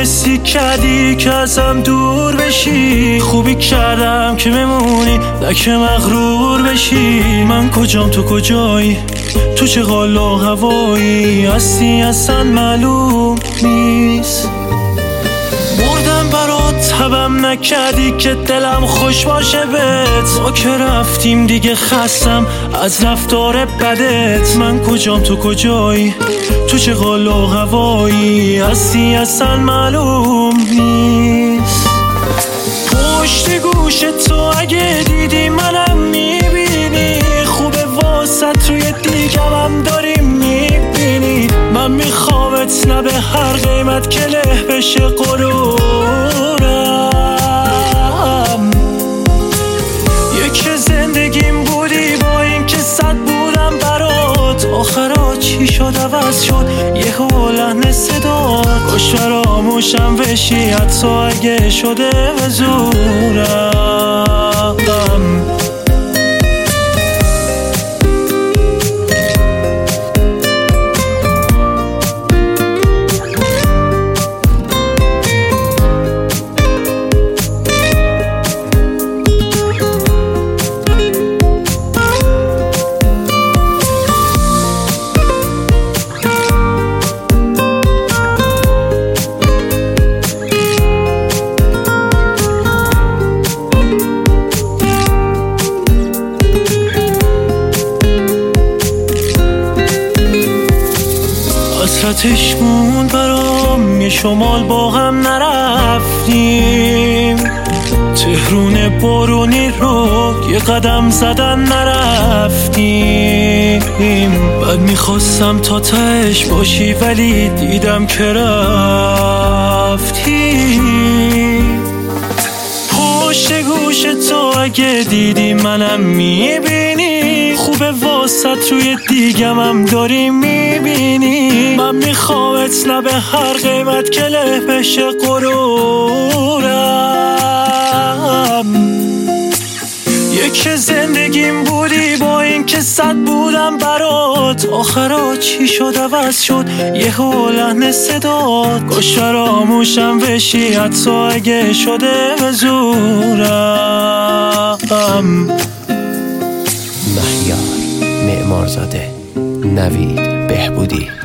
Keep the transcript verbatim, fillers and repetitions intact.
حسی کردی که ازم دور بشی، خوبی کردم که بمونی نه که مغرور بشی. من کجام تو کجایی، تو چه حال و هوایی هستی اصلا معلوم نیست. بردم برات تبم نکردی که دلم خوش باشه بهت، ما که رفتیم دیگه خستم از رفتار بدت. من کجام تو کجایی، تو چه حال و هوایی هستی اصلا معلوم نیست. پشت گوش تو اگه دیدی منم میبینی، خوبه واسط روی دیگم هم داری میبینی. من میخوامت نه به هر قیمت که له بشه غرورم. یک زندگیم بودی با این که صد بودم برات، آخرا چی شد عوض شد یه لحن صدات. باش فراموشم بشی حتی اگه شده به زورم. حسرتش موند برام یه شمال با هم نرفتیم، تهرون بارونی رو یه قدم زدن نرفتیم. بعد میخواستم تا تهش باشی ولی دیدم که رفتی. پشت گوش تو اگه دیدی منم میبینی، خوبه واسط روی دیگم هم داری میبینی. من میخوامت نه به هر قیمت که له بشه غرورم. یک زندگیم بودی با این که صد بودم برات، آخرا چی شد عوض شد یه لحن صدات. کاش فراموشم بشی حتی اگه شده به زورم. مهیار معمارزاده، نوید بهبودی.